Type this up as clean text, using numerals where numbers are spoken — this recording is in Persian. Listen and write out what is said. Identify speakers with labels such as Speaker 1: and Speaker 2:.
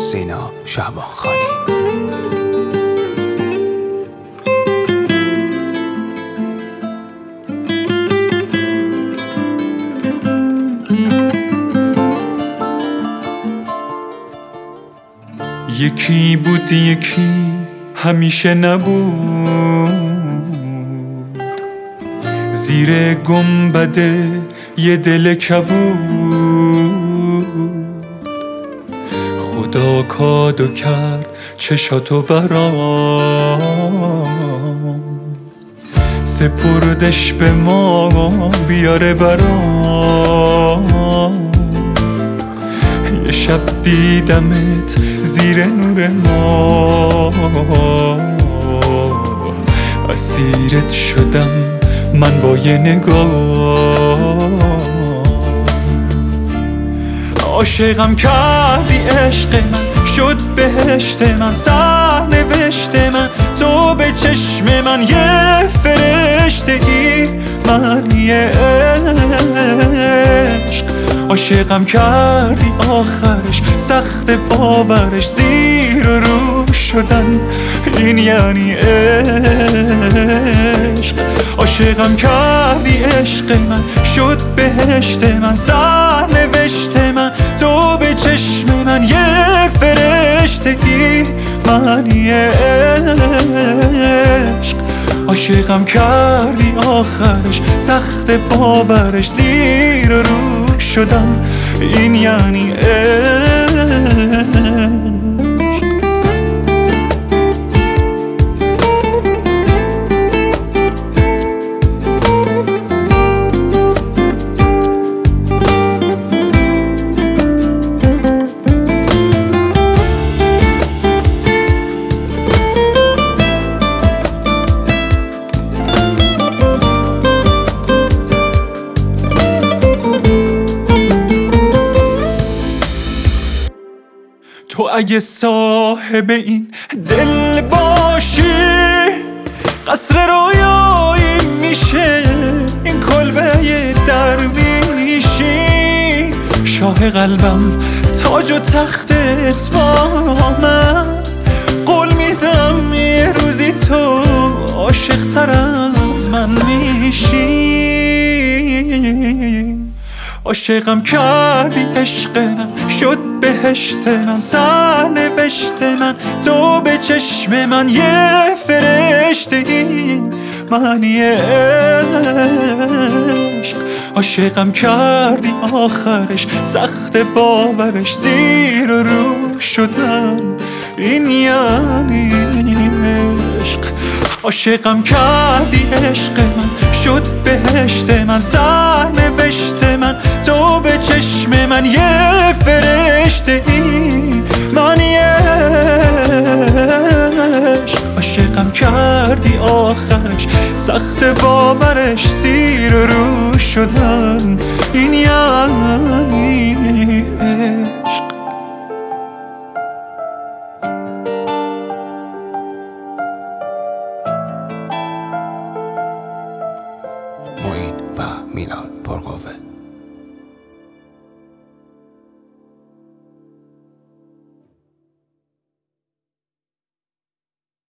Speaker 1: سینا شعبانخانی.
Speaker 2: یکی بود یکی همیشه نبود، زیر گنبد یه دل کبود. خدا کادو کرد چشاتو برام، سپردش به ما بیاره برام. یه شب دیدمت زیر نور ما، اسیرت شدم من با یه نگاه. عاشقم کردی عشق من، شد بهشت من، سرنوشت من. تو به چشم من یه فرشته ای، من یه عشق. عاشقم کردی آخرش سخت باورش، زیر و رو شدن این یعنی عشق. عاشقم کردی عشق من، شد بهشت من، سرنوشت من. تو به چشم من یه فرشته ای، من یه عشق. عاشقم کردی آخرش سخت باورش، زیر و رو شدم این یعنی عشق. تو اگه صاحب این دل باشی، قصر رویایی میشه این کلبه درویشی. شاه قلبم تاج و تختت با من، قول میدم یه روزی تو عاشق تر از من میشی. عاشقم کردی عشق من، شد بهشت من، سرنوشت من. تو به چشم من یه فرشته ای، من یه عشق. عاشقم کردی آخرش سخت باورش، زیر و رو شدن این یعنی عشق. عاشقم کردی عشق من، شد بهشت من، سرنوشت من. تو به چشم من یه فرشته ای، من یه عشق. عاشقم کردی آخرش سخت باورش، زیر و رو شدن این یعنی عشق.
Speaker 1: معین و میلاد پرقوه.